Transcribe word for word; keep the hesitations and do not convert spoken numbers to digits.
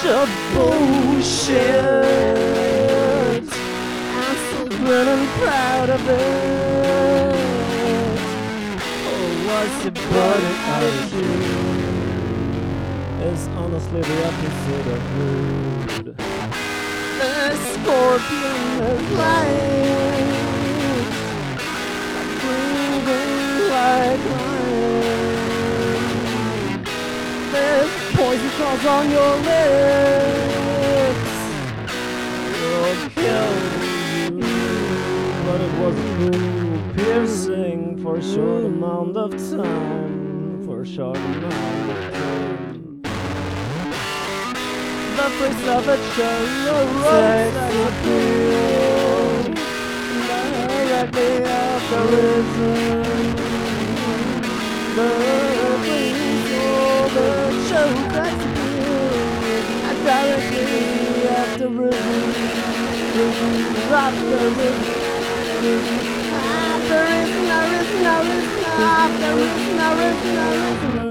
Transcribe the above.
of bullshit. I'm so good and proud of it. Oh, what's the body attitude? It's honestly the opposite of rude. The scorpion is lying, breathing like wine. There's poison cause on your lips. It'll kill you, but it wasn't too piercing for a short amount of time. For a short amount of time. The face of a child appeal directly after risen. The face of a child appeal directly after risen. After risen. After risen, I risen, I risen, after risen, I risen, I risen.